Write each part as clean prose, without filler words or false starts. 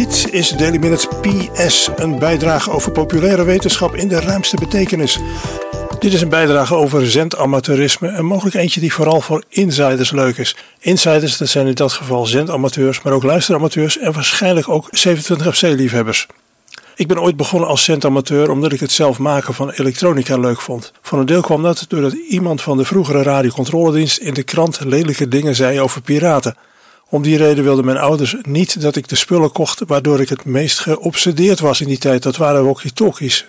Dit is Daily Minutes PS, een bijdrage over populaire wetenschap in de ruimste betekenis. Dit is een bijdrage over zendamateurisme en mogelijk eentje die vooral voor insiders leuk is. Insiders, dat zijn in dat geval zendamateurs, maar ook luisteramateurs en waarschijnlijk ook 27FC-liefhebbers. Ik ben ooit begonnen als zendamateur omdat ik het zelf maken van elektronica leuk vond. Voor een deel kwam dat doordat iemand van de vroegere radiocontroledienst in de krant lelijke dingen zei over piraten. Om die reden wilden mijn ouders niet dat ik de spullen kocht waardoor ik het meest geobsedeerd was in die tijd. Dat waren walkie-talkies.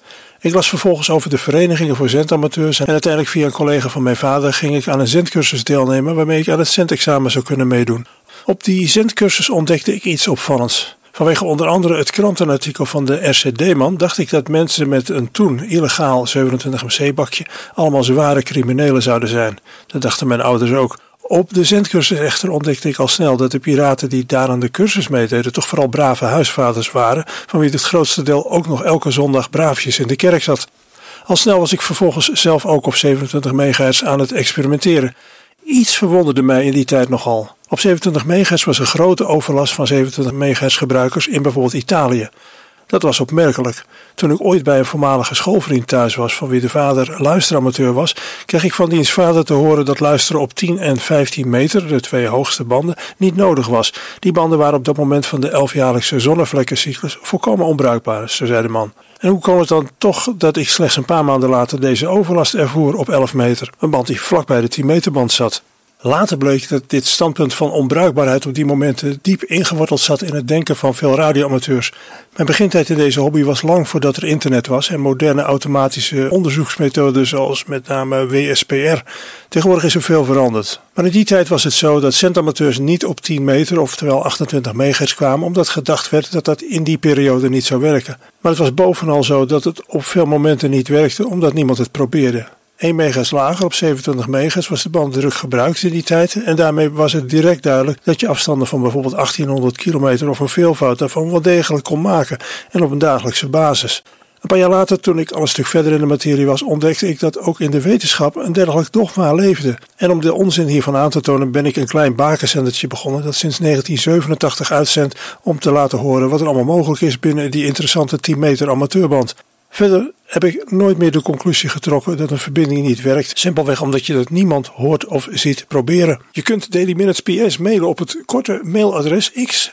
Ik las vervolgens over de verenigingen voor zendamateurs en uiteindelijk via een collega van mijn vader ging ik aan een zendcursus deelnemen waarmee ik aan het zendexamen zou kunnen meedoen. Op die zendcursus ontdekte ik iets opvallends. Vanwege onder andere het krantenartikel van de RCD-man dacht ik dat mensen met een toen illegaal 27MC-bakje allemaal zware criminelen zouden zijn. Dat dachten mijn ouders ook. Op de zendcursus echter ontdekte ik al snel dat de piraten die daar aan de cursus meededen toch vooral brave huisvaders waren, van wie het grootste deel ook nog elke zondag braafjes in de kerk zat. Al snel was ik vervolgens zelf ook op 27 MHz aan het experimenteren. Iets verwonderde mij in die tijd nogal. Op 27 MHz was een grote overlast van 27 MHz gebruikers in bijvoorbeeld Italië. Dat was opmerkelijk. Toen ik ooit bij een voormalige schoolvriend thuis was, van wie de vader luisteramateur was, kreeg ik van diens vader te horen dat luisteren op 10 en 15 meter, de twee hoogste banden, niet nodig was. Die banden waren op dat moment van de 11-jaarlijkse zonnevlekkencyclus volkomen onbruikbaar, zo zei de man. En hoe kon het dan toch dat ik slechts een paar maanden later deze overlast ervoer op 11 meter, een band die vlak bij de 10 meter band zat? Later bleek dat dit standpunt van onbruikbaarheid op die momenten diep ingeworteld zat in het denken van veel radioamateurs. Mijn begintijd in deze hobby was lang voordat er internet was en moderne automatische onderzoeksmethoden zoals met name WSPR. Tegenwoordig is er veel veranderd. Maar in die tijd was het zo dat zendamateurs niet op 10 meter, oftewel 28 MHz kwamen, omdat gedacht werd dat dat in die periode niet zou werken. Maar het was bovenal zo dat het op veel momenten niet werkte, omdat niemand het probeerde. 1 MHz lager op 27 MHz was de band druk gebruikt in die tijd en daarmee was het direct duidelijk dat je afstanden van bijvoorbeeld 1800 kilometer of een veelvoud daarvan wel degelijk kon maken en op een dagelijkse basis. Een paar jaar later, toen ik al een stuk verder in de materie was, ontdekte ik dat ook in de wetenschap een dergelijk dogma leefde. En om de onzin hiervan aan te tonen ben ik een klein bakenzendertje begonnen dat sinds 1987 uitzendt om te laten horen wat er allemaal mogelijk is binnen die interessante 10 meter amateurband. Verder heb ik nooit meer de conclusie getrokken dat een verbinding niet werkt, simpelweg omdat je dat niemand hoort of ziet proberen. Je kunt Daily Minutes PS mailen op het korte mailadres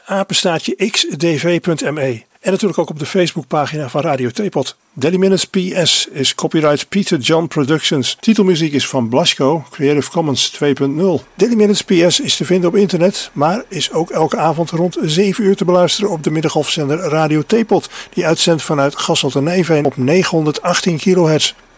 x@xdv.me en natuurlijk ook op de Facebookpagina van Radio Teapot. Daily Minutes PS is copyright Peter John Productions. Titelmuziek is van Blasco, Creative Commons 2.0. Daily Minutes PS is te vinden op internet, maar is ook elke avond rond 7 uur te beluisteren op de middengolfzender Radio Teapot, die uitzendt vanuit Gasselte-Nijveen op 918 kHz.